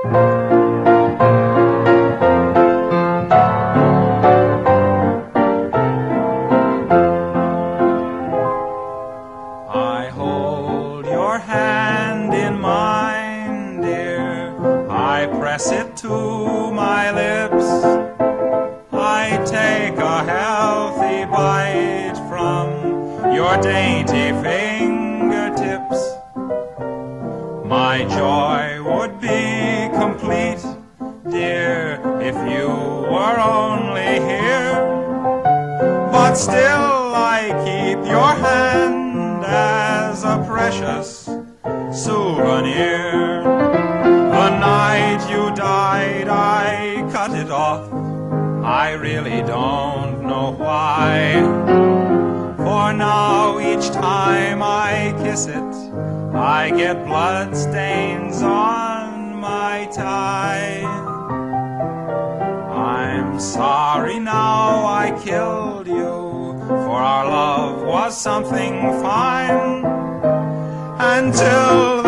I hold your hand in mine, dear. I press it to my lips. I take a healthy bite from your dainty fingertips. My joy would be complete, dear, if you were only here. But still I keep your hand as a precious souvenir. The night you died I cut it off. I really don't know why. For now each time I kiss it, I get blood stains on my tie. I'm sorry now I killed you, for our love was something fine. Until